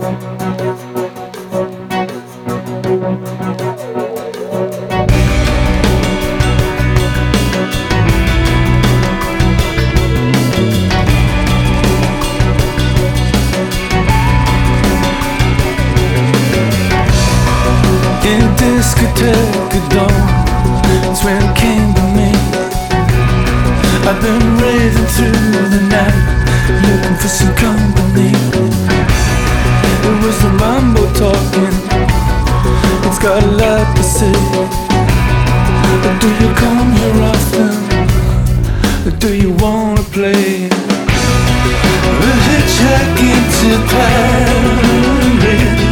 In a discotheque dawn, that's when it came to me. I've been racing through the night, looking for some company. It was the mambo talking, it's got a lot to say. Do you come here often? Do you wanna play? We're hitchhiking to Paris,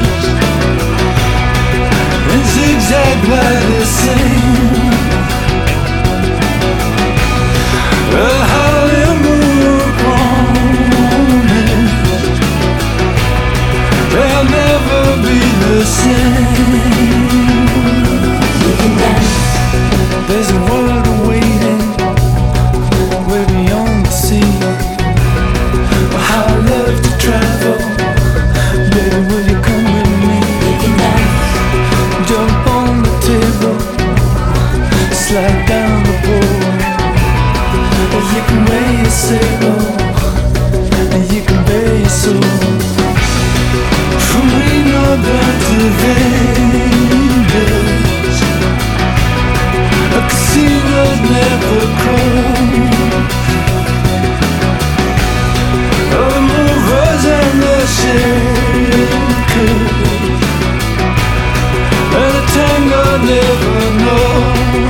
zigzag by the same. A Hollywood promise, they'll never be the same. There's a world awaiting, way beyond the sea. How I love to travel, baby, will you come with me? Jump on the table, slide down the pole. You can wear your sail, and you can bear your soul. From Reno down to Vegas, a casino's never closed. The movers and the shakers, and a tango never knows.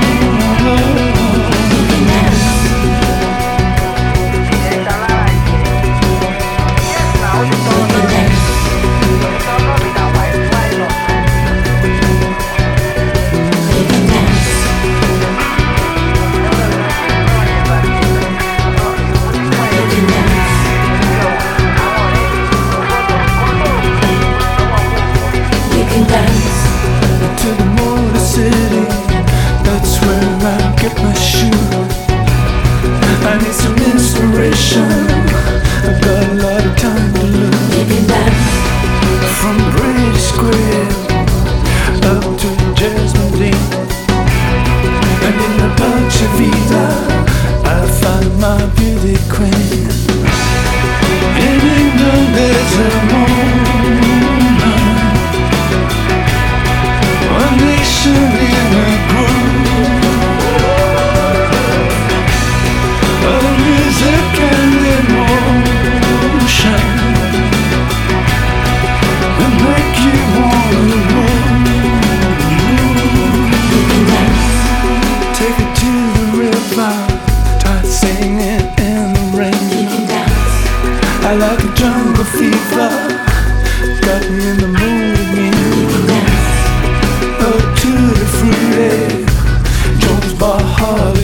To the Motor City, that's where I get my shoe. I need some inspiration, I've got a lot of time to lose. From British Square up to Jasmine Dean, and in the Dolce Vita I find my beauty queen. In England there's a moment, one nation in a groove, of music and emotion, that make you wanna move. Take it to the river, start singing in the rain. I like a jungle fever, got me in the mood again. Up to the fruity, Jones Bar Hall.